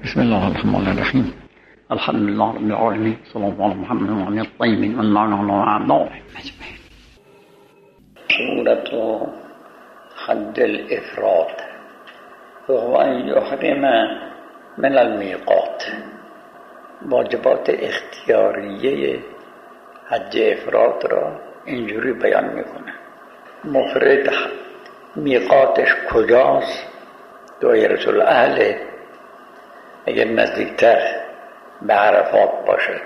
بسم الله الرحمن الرحیم. الحمد لله رب العالمین. صلی الله علی محمد و علی الطیبین و المعنى وعلا اجمعین. صورت حد الافراد وهو ان يحرم من المیقات. واجبات اختیاریه حج افراد را اینجوری بیان میکنه. مفرد میقاتش کجاست؟ دایره الاهل اگر نزدیکتر به عرفات باشد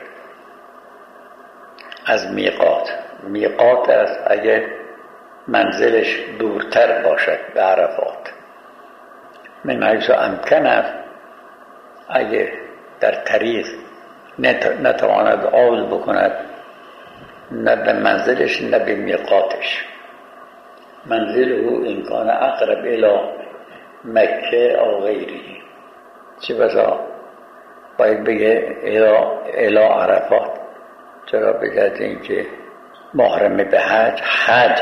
از میقات است اگر منزلش دورتر باشد به عرفات. من حیث امکن اگر در طریق نتواند عول بکند نه به منزلش نه به میقاتش. منزله این کان اقرب الی مکه او غیره، چه بسا باید بگه الی عرفات. چرا؟ بگه این که محرم به حج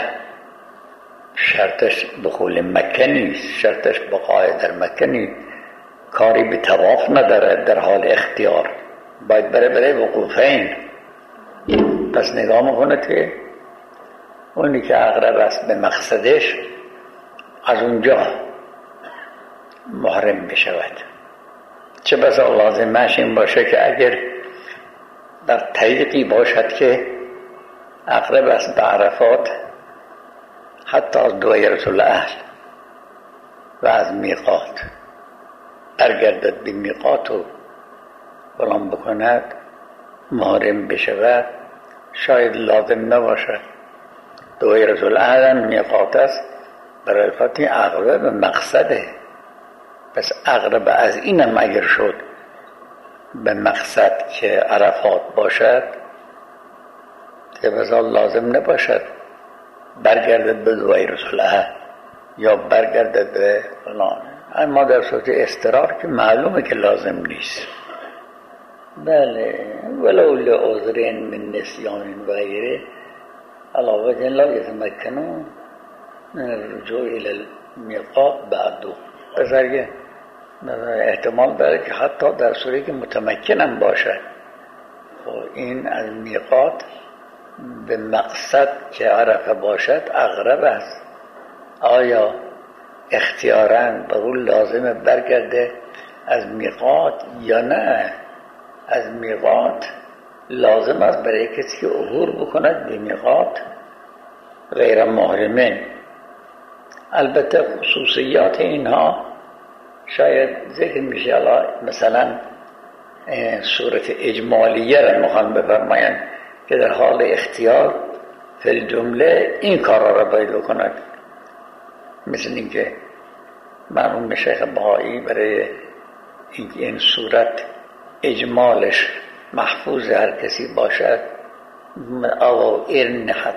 شرطش دخول مکه نیست، شرطش بقای در مکه نیست، کاری به طواف نداره در حال اختیار، باید بره وقوفین. پس نگاه میکنه که اونی که اقرب است به مقصدش از اونجا محرم بشود. چه بسا لازمش این باشه که اگر در طریقی باشد که اقرب است به عرفات حتی از دایره الاهل و از میقات برگردد به میقات و بلان بکند محرم بشود، شاید لازم نباشد. دایره الاهل میقات است، برای خاطر اقرب به مقصده. پس اقرب از اینم اگر شد به مقصد که عرفات باشد که بذار لازم نباشد برگردد به دایره الاهل یا برگردد به فلان. اما در صورت اضطرار که معلومه که لازم نیست. بله، ولو لعذر من نسیان و غیره علاوه لا یتمکنون من الرجوع الى المیقات بعدو. پس اگر احتمال داره که حتی در صورتی که متمکنم باشد این از میقات به مقصد که عرفه باشد اقرب است، آیا اختیاراً به اون لازمه برگرده از میقات یا نه؟ از میقات لازم است برای کسی که عبور بکند به میقات غیر محرمین. البته خصوصیات اینها شاید ذکر میشه. مثلا صورت اجمالیه را میخوان بفرمایند که در حال اختیار فی الجمله این کارا را باید بکند. مثل اینکه مرحوم شیخ بهایی برای اینکه این صورت اجمالش محفوظ هر کسی باشد او ارنحت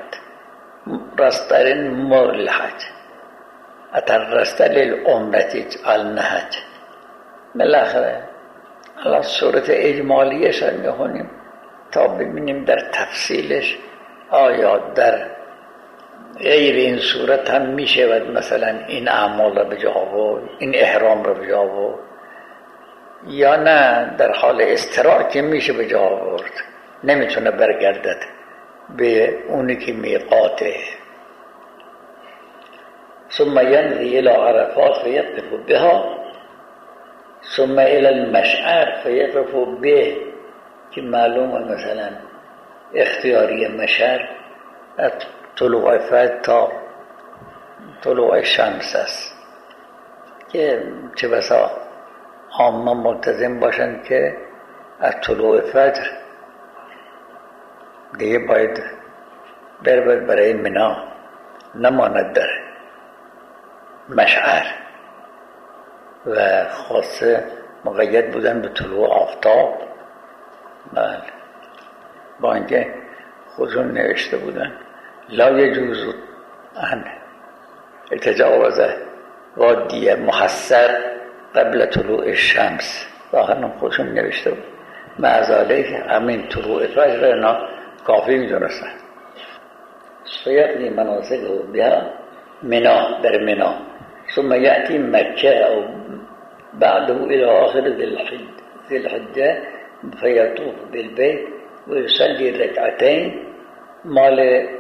رسترین مرلحت اتر رستل العمرتی النهج. بالاخره الان صورت اجمالیش را میخونیم تا ببینیم در تفصیلش آیا در غیر این صورت هم میشود مثلا این اعمال را به جا آورد، این احرام را به جا آورد، یا نه در حال اضطرار که میشه به جا آورد، نمیتونه برگردد به اونی که میقاته. ثم ينزل الى عرفات فيقف بها ثم الى المشعر فيقف به، که معلومه مثلا اختیاری مشعر از طلوع فجر تا طلوع شمس است که چه بسا عامه ملتزم باشند که از طلوع فجر دیگه باید برای منا نماند در مشعر و خاصه مقید بودن به طلوع آفتاب. بله، با اینکه خودشون نوشته بودن لا یجوز ان تجاوز وادی محصر قبل طلوع الشمس. ظاهرا خودشون نوشته بود. معذاله که همین طلوع فجر اینا کافی میدونستن. سیقلی مناسک رو بیا منا در منا ثم یأتی مکه او بعده إلى آخر ذي الحجة فيطوف بالبيت ويصلي ركعتين مال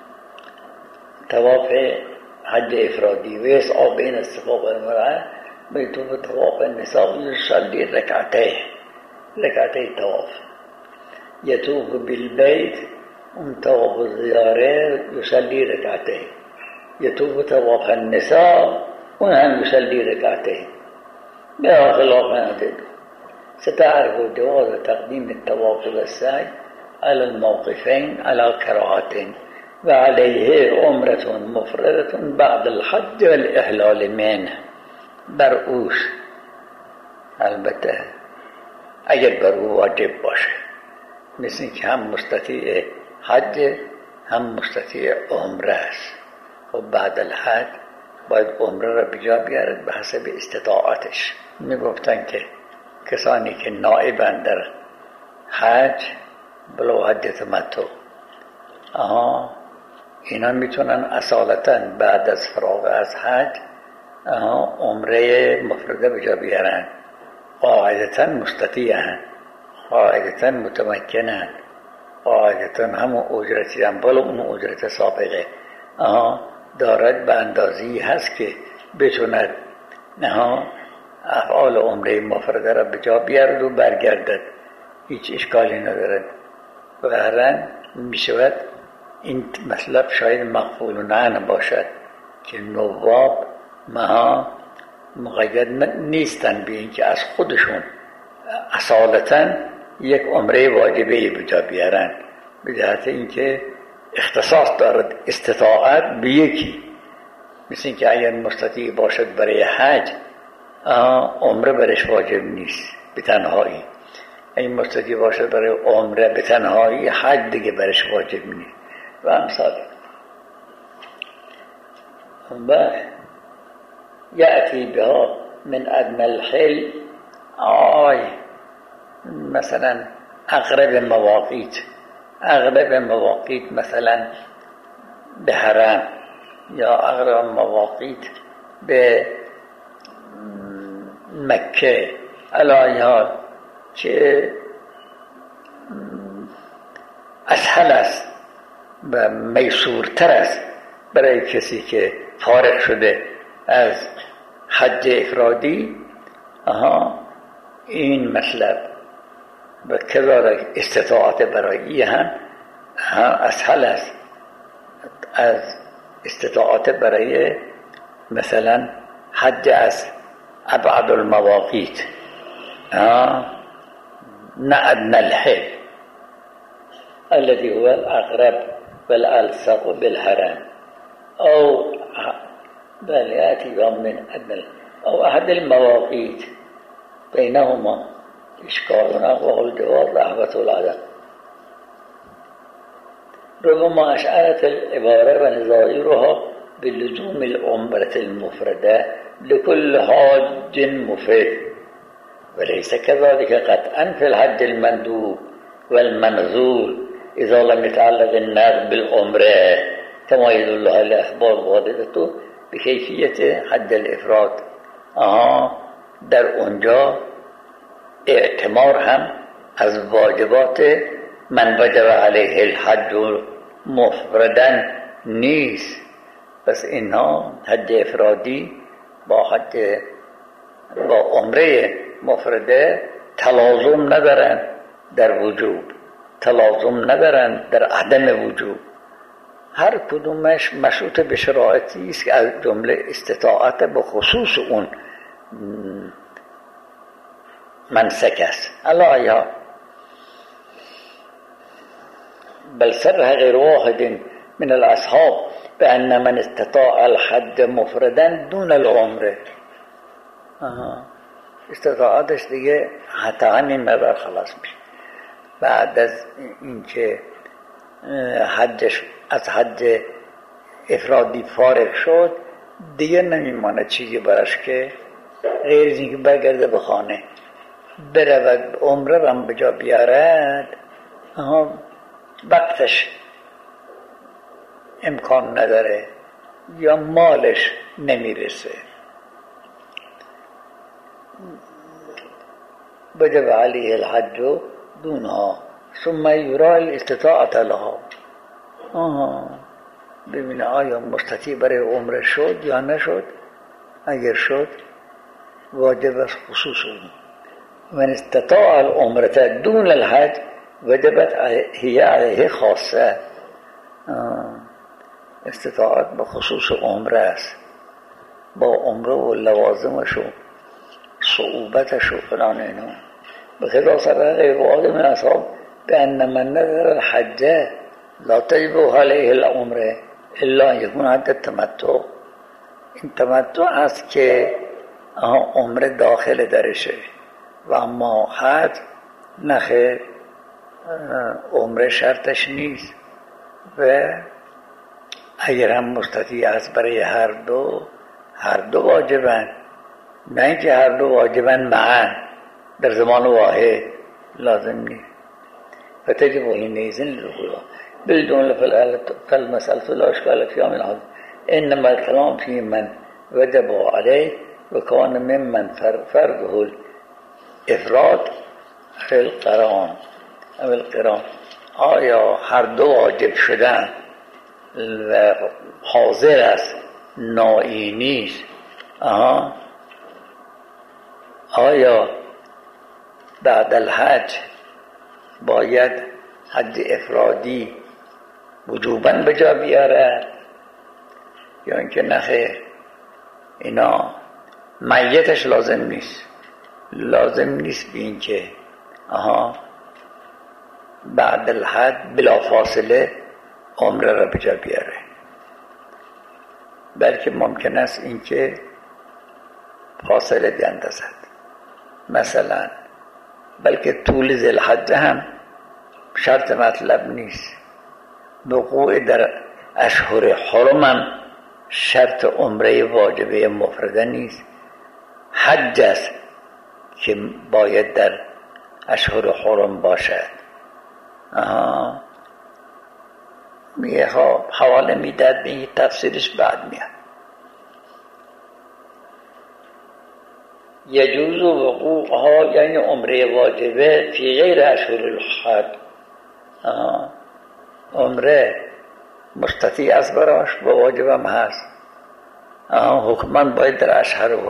طواف حج إفرادي ويسعى بين الصفا والمروة ويطوف طواف النساء ويصلي ركعتي طواف يطوف بالبيت طواف الزيارة يصلي ركعتين يطوف طواف النساء وهم يصلي ركعتين بلا خلاف عدد. ستعرف جواز تقديم الطواف والسعي على الموقفين على كراهتين وعليه عمرة مفردة بعد الحج والإحلال منه برؤوس البته اگر بر او واجب باشه، مثل که هم مستطیع حج هم مستطیع عمره است و بعد الحج باید عمره را بجا بیارد به حسب استطاعتش. میگفتن که کسانی که نائبند در حج بلو حج تمتع اینا میتونن اصالتا بعد از فراغ از حج عمره مفرده بجا بیارن، قاعدتا مستطیعن، قاعدتا متمکنن، قاعدتا همون اجرتی هم بلو اون اجرت سابقه دارد به اندازی هست که بتوند افعال عمره مفرده را به جا بیارد و برگردد، هیچ اشکالی ندارد. و هرن می شود این مطلب شاید مقبول نه باشد که نواب مقید نیستن به این که از خودشون اصالتا یک عمره واجبه به جا بیارن، به جهت اینکه اختصاص دارد استطاعت به یکی، مثل اینکه اگر مستطیع باشد برای حج عمره برش واجب نیست به تنهایی، این مستطیع باشد برای عمره به تنهایی حج دیگه برش واجب نیست و امثال. و یأتی بها من ادنى الحل مثلا اقرب مواقیت مثلا به حرم یا اقرب مواقیت به مکه، علایها که اسهل است و میسورتر است برای کسی که فارغ شده از حج افرادی این مطلب و کذالک استطاعت برای هم اسهل است از استطاعت برای مثلا حج از ابعد المواقیت نه ادنى الحل الذي هو الاقرب والالصق بالحرم او بل يأتي من ادنى او احد المواقيت بينهما اشكال وهو الجواز رحمة العدم. ربما اشعرت العبارة ونظائرها بلزوم العمرة المفردة لكل حاج مفرد، وليس كذلك قطعا في الحج المندوب والمنزول إذا لم يتعلق النذر بالعمرة، كما يدل على الأخبار الواردة بكيفية حج الإفراد. در اونجا اعتمار هم از واجبات من وجب علیه الحج مفردن نیست، پس اینها حج افرادی با عمره مفرده تلازم ندارن در وجوب، تلازم ندارن در عدم وجوب، هر کدومش مشروط به شرایطی است که از جمله استطاعت به خصوص اون منسک است. الله بل صرح غير واحد من الاصحاب بأن من استطاع الحج مفردا دون العمره، استطاعتش دیگه حتی همین مقدار خلاص میشه. بعد از اینکه حجش از حج افرادی فارغ شد دیگه نمیمانه چیزی براش که غیر از اینکه برگرده به خانه برود عمره را به جا بیارد، وقتش امکان نداره یا مالش نمیرسه. وجب علیه الحج دونها ثم یرا الاستطاعت لها. ببینه آیا مستطیع برای عمره شد یا نشد. اگر شد واجب است خصوص اون. من استطاع العمره دون الحج وجبت هی علیه خاصه. استطاعت به خصوص عمره است، با عمره و لوازمش و صعوبتش و فلان اینو. به خلاف غیر بعض من اصحاب بأن من نذر الحج لا تجب علیه العمره الا یکون حج تمتع. این تمتع است که عمره داخل درشه و اما حج نخیر، عمره شرطش نیست و اگر هم مستطیع است برای هر دو واجبن، نه اینکه هر دو واجبن معا در زمان واحد لازم نیست. فتجب حینئذ الرجوع بدون فالمسألة لا اشکال فیها من حد انما الكلام فی من وجب علیه و کان ممن فرضه الافراد القران. آیا هر دو واجب شدن و حاضر است نائی نیست، آیا بعد الحج باید حج افرادی وجوباً به جا بیاره یا اینکه نخیر؟ اینا میتش لازم نیست به این که بعد الحج بلا فاصله عمره را به جا بیاره، بلکه ممکن است این که فاصله بیندازد. مثلا بلکه طول ذی الحجه هم شرط مطلب نیست، وقوع در اشهر حرم هم شرط عمره واجبه مفرده نیست. حج است که باید در اشهر حرم باشد. میگه حواله میداد به این تفسیرش بعد میاد. یجوز وقوعها یعنی عمره واجبه فی غیر اشهر الحج. عمره مستطیع است براش و واجب هم هست. حکما باید در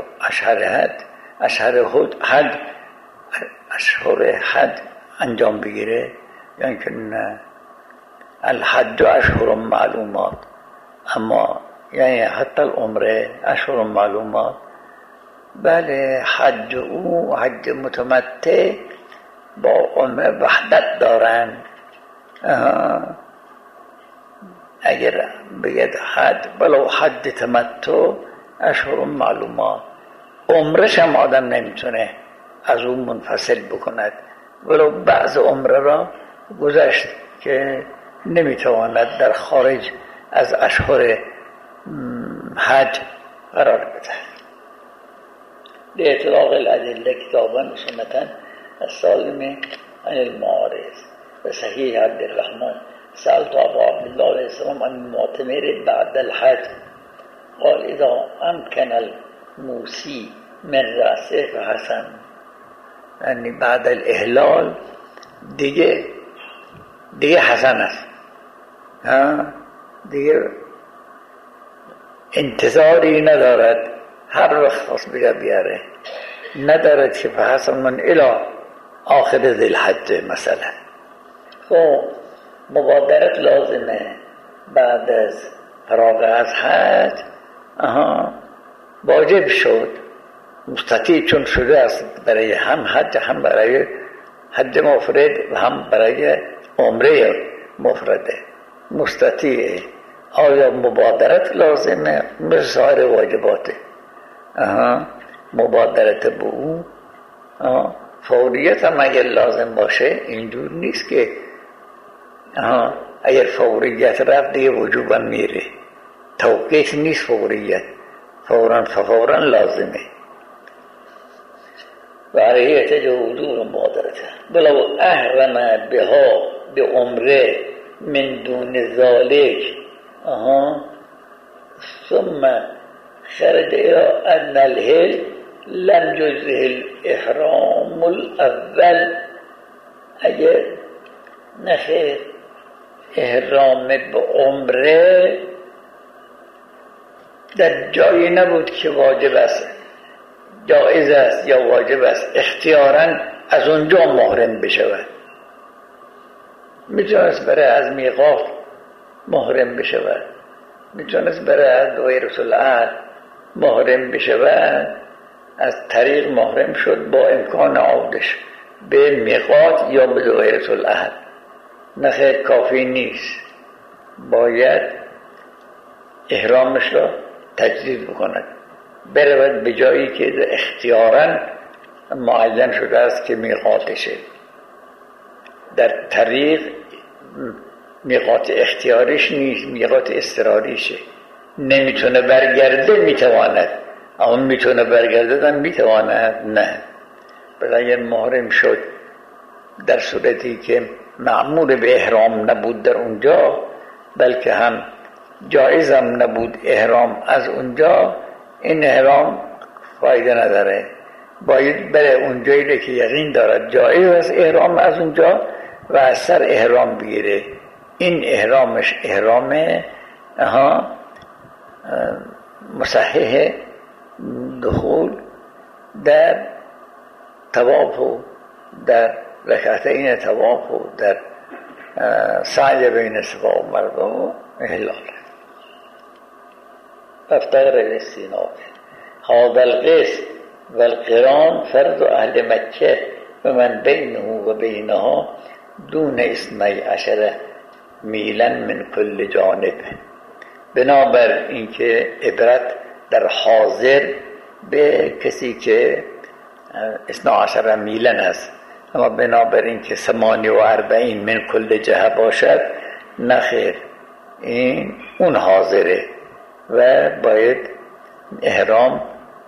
اشهر حج انجام بگیره، یعنی که نه الحج اشهر معلومات، اما یعنی حتی العمره اشهر معلومات. بله حج او حج متمتع با عمره وحدت دارن. اگر بگید حج بلو حج تمتع اشهر معلومات، عمرش هم آدم نمیتونه از اون منفصل بکند، ولو بعض عمره را گذشت که نمیتواند در خارج از اشهر حج قرار بده. لإطلاق الأدلة كتابا وسنة السالم عن المعارض. وصحيح عبد الرحمن سألت أبا عبد الله عليه السلام عن المعتمر بعد الحج قال إذا أمكن الموسي من رأسه فحسن. یعنی بعد الاحلال دیگه حسن است، دیگه انتظاری ندارد، هر وقت خواست بجا بیاره، ندارد که فحسن من الى آخر ذی الحج مثلا. خب مبادرت لازمه بعد از فراغ از حج. واجب شد، مستطیع چون شده است برای هم حج، هم برای حج مفرد و هم برای عمره مفرده مستطیع. آیا مبادرت لازمه؟ مثل سایر واجباته. مبادرت به او. فوریت هم اگر لازم باشه اینجور نیست که اگر فوریت رفت دیگه وجوبا میره، توقیت نیست فوریت، فورا لازمه. و علیه تجاوزور مبادرته بلو احرم بها به عمره من دون ذالک ثم خرج الى ادنى الهل لم یجزه الاحرام الاول، اگر نخیر احرام به عمره در جایی نبود که واجب است، جایز است یا واجب است، اختیاراً از اونجا محرم بشود. میتونست برای از میقات محرم بشود، میتونست برای از دویرة العهد محرم بشود، از طریق محرم شد با امکان عودش به میقات یا به دویرة العهد. نخیر، کافی نیست، باید احرامش را تجدید بکند، برود به جایی که اختیاراً معین شده است که میقاتشه. در طریق میقات اختیاریش نیست، میقات اضطراریشه. نمیتونه برگرده، میتواند، اما میتونه برگرده میتواند نه. بلکه محرم شد در صورتی که معمول به احرام نبود در اونجا، بلکه هم جایزم نبود احرام از اونجا، این احرام فایده نداره. باید بره اونجایی که یقین دارد جایز است احرام از اونجا و از سر احرام بگیره. این احرامش احرام مصحح دخول در طواف و در رکعتین طواف و در سعی بین صفا و مروه و احلال. افتقر الاستیناف هذا القسم و القران فرض اهل مکه و من بینه و بینها دون 12 میلا من کل جانب. بنابر اینکه عبرت در حاضر به کسی که 12 میلا است، اما بنابر اینکه 48 من کل جهه باشد نخیر، این اون حاضره و باید احرام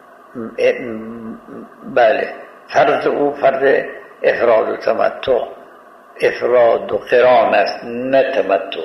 بله فرض او فرض افراد و تمتع، افراد و قران است نه تمتع.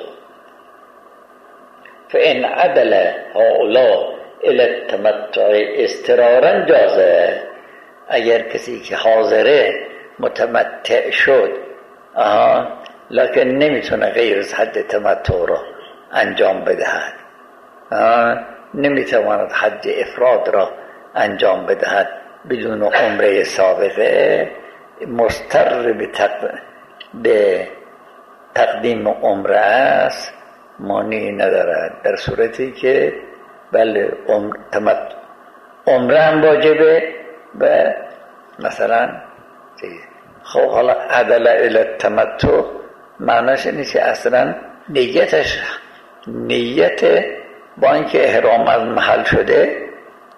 فإن عدل هؤلاء الى التمتع اضطرارا جازه، اگر کسی که حاضره متمتع شد لکن نمیتونه غیر از حد تمتع را انجام بدهد، نمیتواند حج افراد را انجام بدهد بدون عمره سابقه، مضطر به تقدیم عمره است، مانعی ندارد. در صورتی که بله عمره هم واجبه و مثلا خب حالا عدل الی التمتع معناش اینه که اصلا نیت با اینکه احرام از محل شده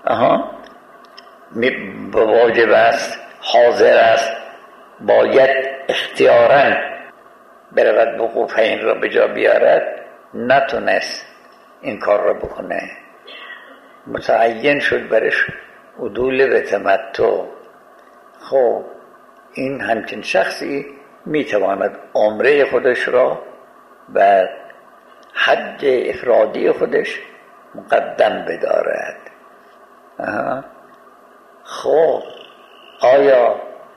واجب است، حاضر است، باید اختیاراً برود وقوف این را به جا بیارد، نتونست این کار را بکنه، متعین شد برش عدول به تمتع. خب این همچین شخصی میتواند عمره خودش را و حج افرادی خودش مقدم بدارد. خب آیا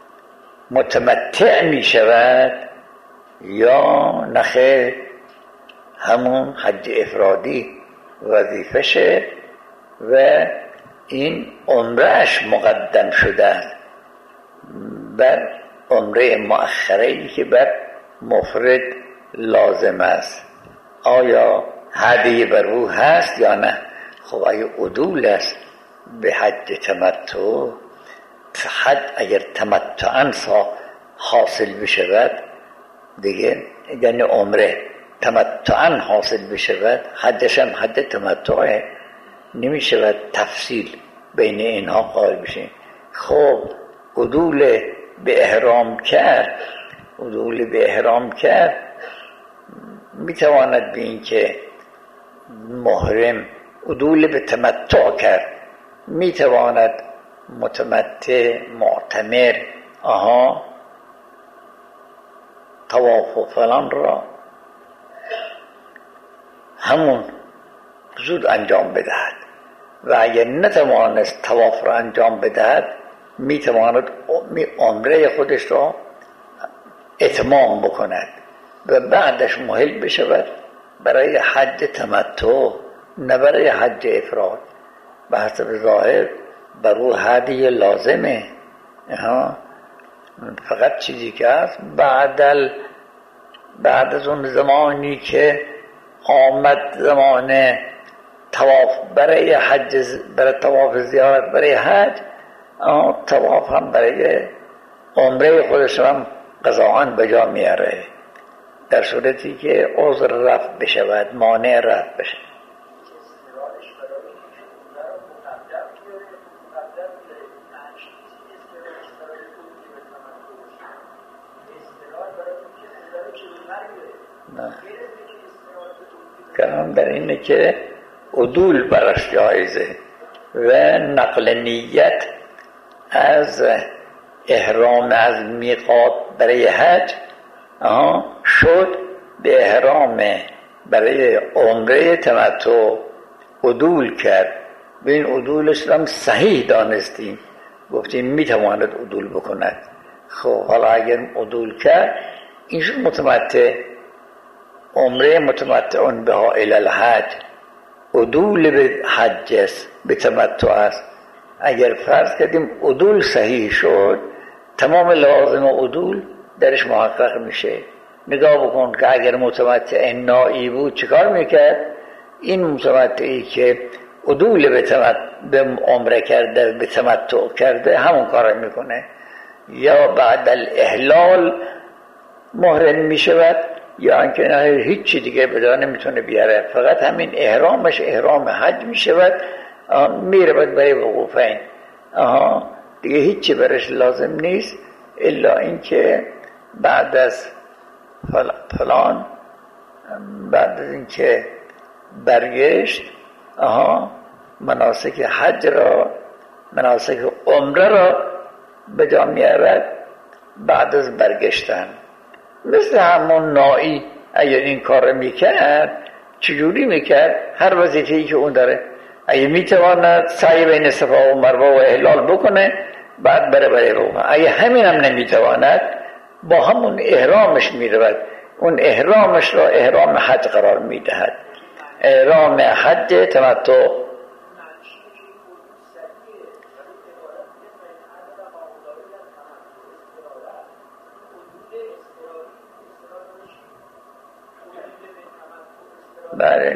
متمتع می شود یا نخیر؟ همون حج افرادی وظیفشه و این عمرهش مقدم شده بر عمره مؤخره‌ای که بر مفرد لازم است. آیا هدیه بر او هست یا نه؟ خب آیا عدول است به حج تمتع؟ حج اگر تمتعاً حاصل بشود دیگه، یعنی عمره تمتعاً حاصل بشود، حجش هم حج تمتعه، نمی شود تفصیل بین اینها قائل بشین. خب عدول به احرام کرد می تواند به این که محرم عدول به تمتع کرد، می تواند متمتع معتمر طواف و فلان را همون زود انجام بدهد، و اگر نتوانست طواف را انجام بدهد میتواند عمره خودش را اتمام بکند و بعدش مهل بشود برای حج تمتع، نه برای حج افراد. به حسب ظاهر بر او هدی لازمه. فقط چیزی که هست بعد از اون زمانی که آمد زمان طواف برای حج، برای طواف زیارت برای حج، طواف هم برای عمره خودش هم قضاءً به جا میاره، در صورتی که عذر رفع بشود، مانع رفع بشود. کلام در اینه که عدول برش جایزه و نقل نیت از احرام از میقات برای حج شد به احرام برای عمره تمتع عدول کرد. به این عدولش هم صحیح دانستیم، گفتیم میتواند عدول بکند. خب حالا اگر عدول کرد اینش متمتع، عمره متمتع بها الی الحج، عدول به حج است، به تمتع است. اگر فرض کردیم عدول صحیح شد، تمام لوازم عدول درش محقق میشه. نگاه بکن که اگر متمتع نائی بود چیکار میکرد؟ این متمتعی که عدول به عمره کرده، به تمتع کرده، همون کار میکنه. یا بعد الاحلال محرم میشود، یا اینکه نه هیچی دیگه بدان نمیتونه بیاره، فقط همین احرامش احرام حج میشود، میره برای وقوفین. دیگه هیچی برش لازم نیست الا اینکه بعد از فلان، بعد از اینکه برگشت مناسک حج را، مناسک عمره را به جا میارد بعد از برگشتن. مثل همون نائی اگر این کار میکرد چجوری میکرد؟ هر وظیفه‌ای که اون داره، اگه میتواند سعی بین صفا و مروه و احلال بکنه بعد بره برای روح. اگه همین هم نمیتواند با همون احرامش میرود، اون احرامش را احرام حج قرار میدهد، احرام حج تمتع. بله،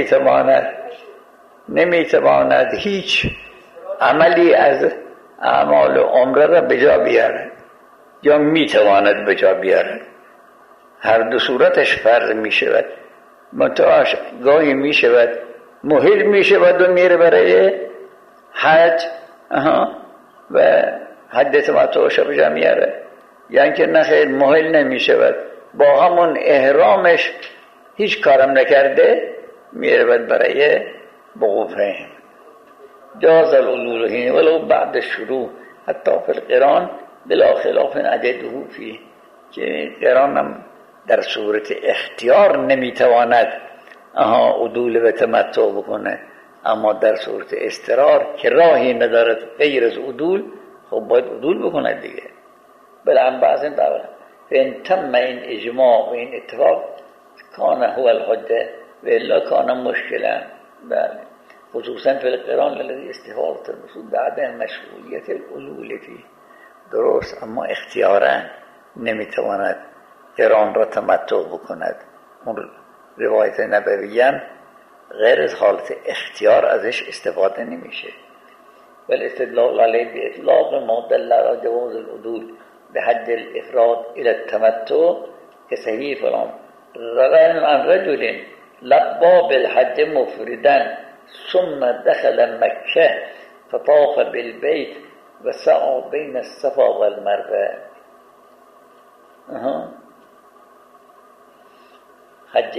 نمیتواند هیچ عملی از اعمال عمره را به جا بیارد، یا میتواند به جا بیارد. هر دو صورتش فرض میشود. منتهاش گاهی میشود مهل میشود و میره برای حج و حج تمتعش به جا میاره، یعنی که نخیر مهل نمیشود، با همون احرامش هیچ کارم نکرده میره برای وقوفه. جاز العدول حین ولو بعد الشروع حتی فی القران بلا خلاف عدده فیه، که قران هم در صورت اختیار نمیتواند عدول و تمتع بکنه، اما در صورت اضطرار که راهی ندارد غیر از عدول، خب باید عدول بکنه دیگه. بلعن بعضی دارد فان تم این اجماع و این اتفاق کان هو الحجه و الا کان مشکلا. بله، خصوصا فی القران الذی استفاضت الرسول بعد مشروعیت العدول فیه. درست، اما اختیارا نمیتواند قران را تمتع بکند. اون روایت نبویان غیر از حالت اختیار ازش استفاده نمیشه. ولی استدلال علیه به اطلاق ما دل علی جواز العدول به حج الافراد الى التمتع که صحیح فلان روان عن رجل لبا بالحج مفردا ثم دخل مکه فطاف بالبيت و سعى بین الصفا و المروه. حج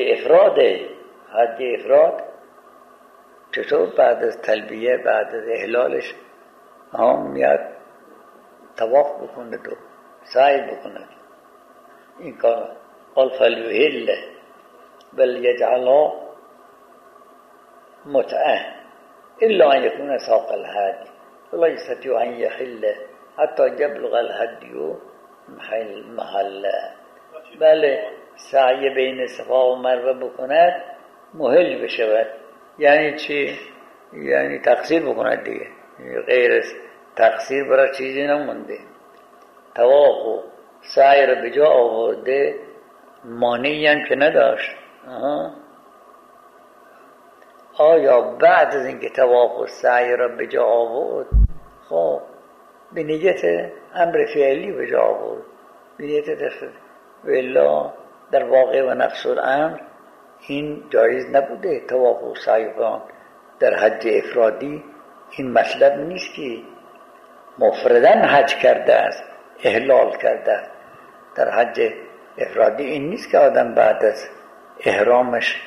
افراد چطور بعد از تلبیه، بعد از احلالش میاد طواف بکنه و سعی بکنه؟ این کار قال فلیحل بل یجعلا متعه الا ان یکون ساق الهدی ولا یستطیع ان یحل حتی یبلغ الهدی محله. بله سعی بین صفا و مروه بکند محل بشود. یعنی چی؟ یعنی تقصیر بکند دیگه، غیر تقصیر برای چیزی نمونده. طواف و سعی را به جا آورده، مانعی هم که نداشت. آیا بعد از اینکه طواف و سعی را به جا آورد، خب به نیت امر فعلی به جا آورد، به نیت دفعه، ولی در واقع و نفس الامر این جایز نبوده. طواف و سعی در حج افرادی این مطلب نیست که مفرداً حج کرده است، احلال کرده است. در حج افرادی این نیست که آدم بعد از احرامش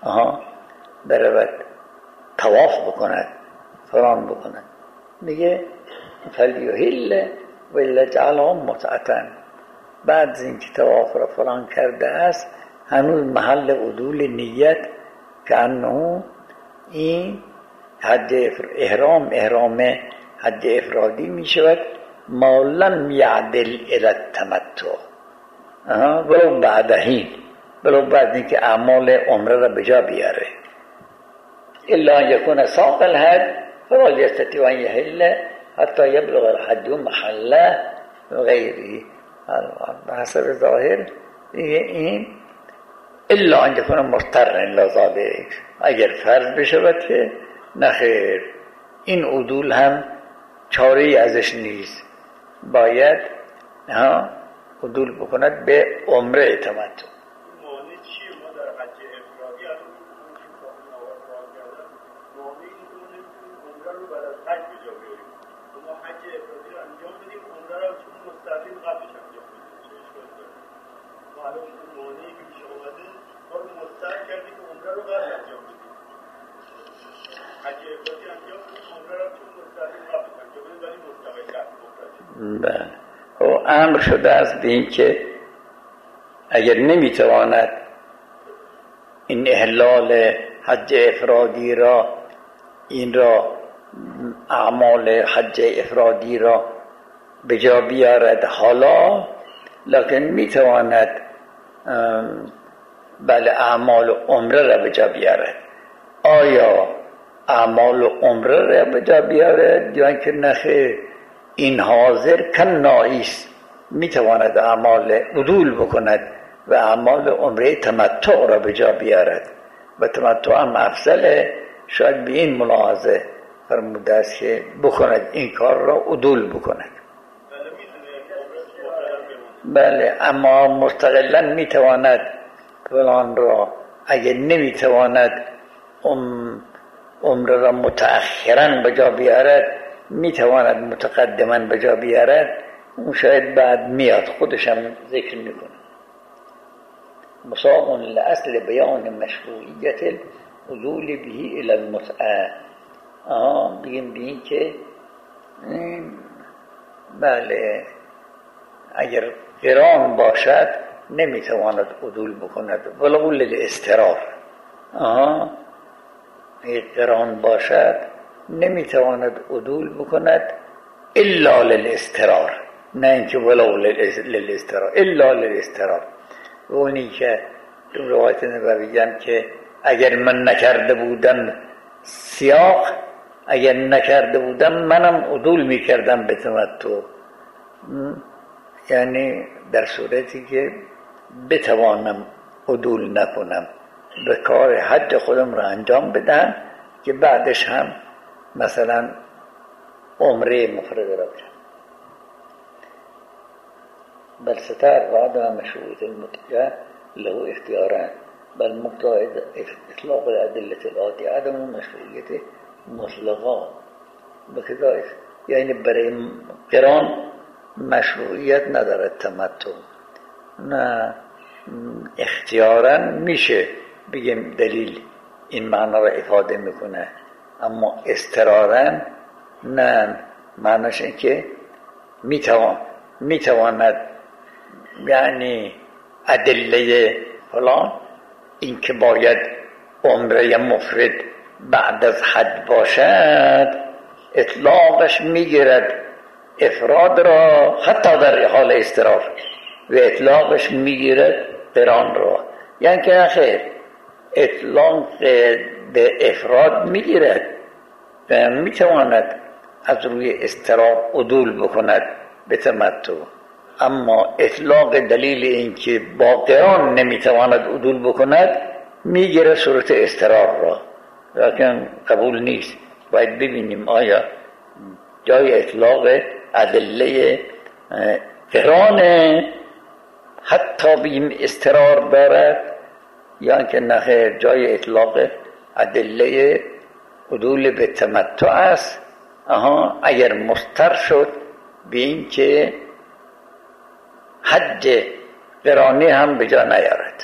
برود طواف بکند، فلان بکند. میگه فلیحل و جعلها متعة. بعد از اینکه طواف را فلان کرده است، هنوز محل عدول نیت که انه این حج احرام حج افرادی می شود ما لم یعدل الی التمتع، ولو بعدهین، ولو بعد اینکه اعمال عمره را به جا بیاره. الا ان یکون ساق الهدی فلا یستطیع ان یحل حتی یبلغ الحج محله و غیره. به حسب ظاهر این الا ان یکون مضطرا الی ذلک، اگر فرض بشود که نخیر، این عدول هم چاره‌ای ازش نیست، باید عدول بکند به عمره تمتع. مانع چیه؟ ما در حج افرادی از اون کردن مانع این عمره رو بعد از حج به جا بیاریم. ما حج افرادی رو انجام بدیم، عمره رو چون مستقیم قبلش انجام بدیم. چه اشکالی داره؟ ما الان اون مانعی که پیش آمده ما رو مستحق کردیم که عمره رو قبل انجام بدیم. حج افرادی انجام بدیم، عمره رو چون مستقیم قبلش انجام بدیم، ولی مستقل بله. و امر شده است به این که اگر نمیتواند این احلال حج افرادی را، این را اعمال حج افرادی را به جا بیارد حالا، لکن میتواند بله اعمال عمره را به جا بیارد. آیا اعمال عمره را به جا بیارد یا اینکه نخیر؟ این حاضر کن ناییست، میتواند اعمال عدول بکند و اعمال عمره تمتع را به جا بیارد و تمتع هم افضله. شاید به این ملاحظه فرموده است که بکند این کار را عدول بکند. بله، اما مستقلا میتواند فلان را، اگر نمیتواند عمره را متأخرا به جا بیارد، میتواند متقدما به جا بیارد. اون شاید بعد میاد خودش هم ذکر میکنه. مساق لاصل بیان مشروعیت العدول به الی المتعه. بگیم بین که بله اگر قران باشد نمیتواند عدول بکند ولو للاضطرار. اگر قران باشد نمیتواند عدول بکند الا للاضطرار، نه اینکه ولو للاضطرار، الا للاضطرار. اونی که تو روایت نبوی که اگر من نکرده بودم سیاق، اگر نکرده بودم منم عدول میکردم به تمتع. یعنی در صورتی که بتوانم عدول نکنم، به کار حج خودم را انجام بدم که بعدش هم مثلا عمره مفرد را بکنم. بل ستر بعد مشروعیت المتجه له اختیاران، بل مقتضى اطلاق الادله الآتیه عدم مشروعیت مطلقا بکذا. یعنی برای قران مشروعیت ندارد تمتع، نه اختیارا میشه بگیم دلیل این معنا را افاده میکنه، اما اضطرارا نه. معناش این که میتواند یعنی ادله فلان این که باید عمره مفرد بعد از حج باشد اطلاقش میگیرد افراد را حتی در حال اضطرار و اطلاقش میگیرد قران را. یعنی که خیر اطلاق به افراد میگیرد و میتواند از روی اضطرار عدول بکند به تمتع، اما اطلاق دلیل اینکه با قران نمیتواند عدول بکند میگیره صورت اضطرار را، لیکن قبول نیست. باید ببینیم آیا جای اطلاق ادله قران حتی بیم اضطرار دارد یا که نه جای اطلاق ادله عدول به تمتع است. اگر مضطر شد به این که حج قرانی هم به جا نیارد،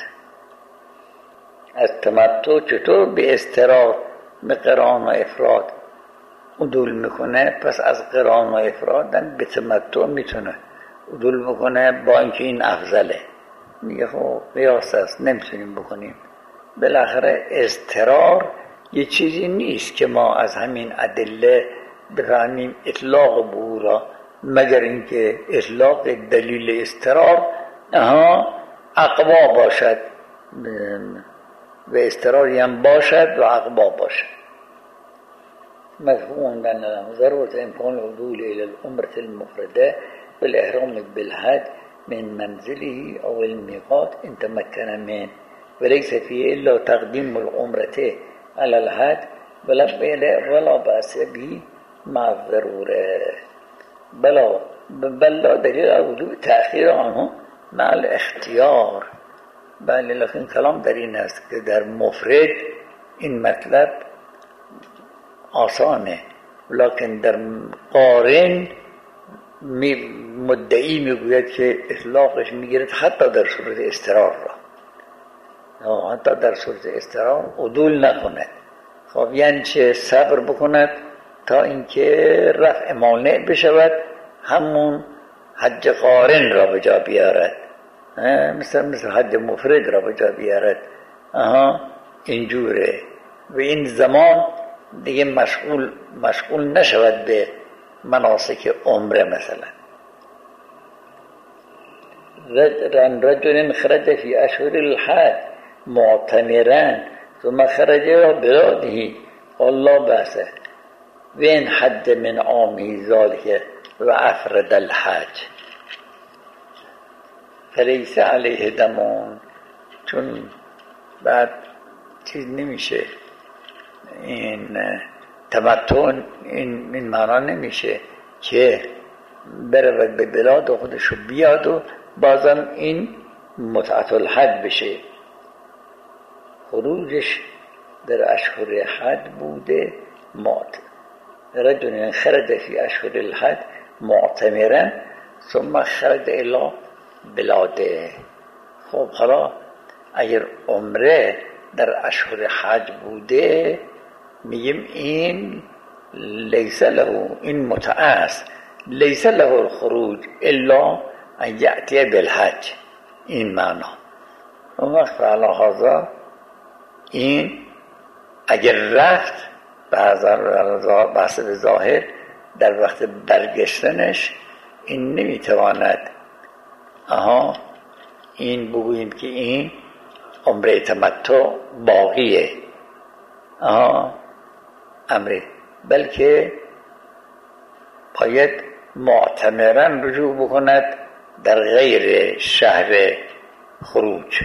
از تمتع چطور به اضطرار به قران و افراد عدول میکنه، پس از قران و افراد به تمتع میتونه عدول بکنه، با اینکه این افضله. میگه خب قیاس است نمیتونیم بکنیم. بالاخره اضطرار یه چیزی نیست که ما از همین ادله بفهمیم اطلاق به او را، مگر اینکه اطلاق دلیل اضطرار اقوا باشد و اضطراری هم باشد و اقوا باشد. مفهوم أن ضرورة إمكان العدول إلى العمرة المفردة بالإحرام بالحج من منزله أو الميقات إن تمكن منه، وليس فيه إلا تقديم العمرة على الحج ولا بأس به مع الضرورة، بل لا دليل على وجوب التأخير عنه مع الاختیار. بله، لیکن کلام در این است که در مفرد این مطلب آسانه، لکن در قارن مدعی میگوید که اطلاقش میگیرد حتی در صورت اضطرار را، حتی در صورت اضطرار عدول نکند. خب یعنی چه؟ صبر بکند تا اینکه رفع مانع بشود، همون حج قارن را به جا بیارد، مثل حج مفرد را به جا بیارد. اینجوره و این زمان دیگه مشغول نشود به مناسک عمره. مثلا رجل خرج فی اشهر الحج معتمرا ثم خرج الى بلاده الله بأس و این حد من عامه ذلك و افرد الحج فلیس علیه دمون. چون بعد چیز نمیشه، این تمتع این معنا نمیشه که برود به بلاد خودشو بیاد و بازم این متعة الحج بشه. خروجش در اشهر حج بوده. رجل خرج فی اشهر الحج معتمرا ثم خرج الی بلاده. خب حالا اگر عمره در اشهر حج بوده میگیم این لیس له، این متعه است، لیس له الخروج الا ان یأتی بالحج، این معنا. اون وقت علی هذا این اگر رفت بحث ظاهر در وقت برگشتنش این نمیتواند این بگوییم که این عمره تمتع باقیه امره، بلکه باید معتمرا رجوع بکند در غیر شهر خروج،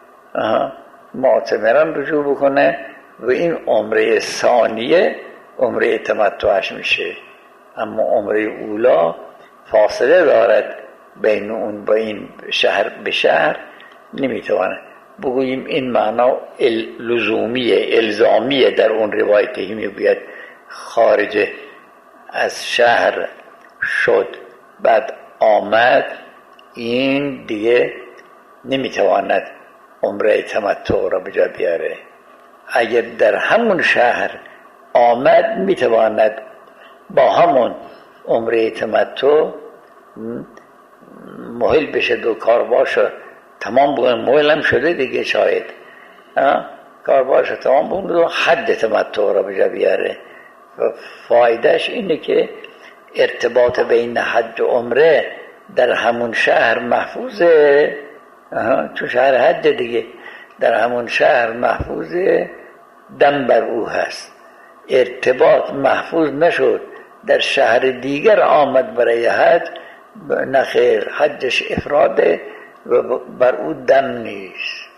معتمرا رجوع بکنه و این عمره ثانیه عمره تمتعش میشه. اما عمره اولا فاصله دارد بین اون با این شهر به شهر، نمیتوانه بگوییم این معنا لزومیه الزامیه. در اون روایتی میگوید خارج از شهر شد بعد آمد، این دیگه نمیتواند عمره تمتع را به جا بیاره. اگر در همون شهر آمد میتواند با همون عمره تمتع مهل بشه، دو کار باشه تمام بگن مهل هم شده دیگه، شاید کاربارش تمام بود و حد تمتع را به جا بیاره. و فایدهش اینه که ارتباط بین حج و عمره در همون شهر محفوظه، چون شهر حج دیگه در همون شهر محفوظه، دم بر او هست. ارتباط محفوظ نشد در شهر دیگر آمد برای حج، نخیر، حجش افراده و بر او دم نیست.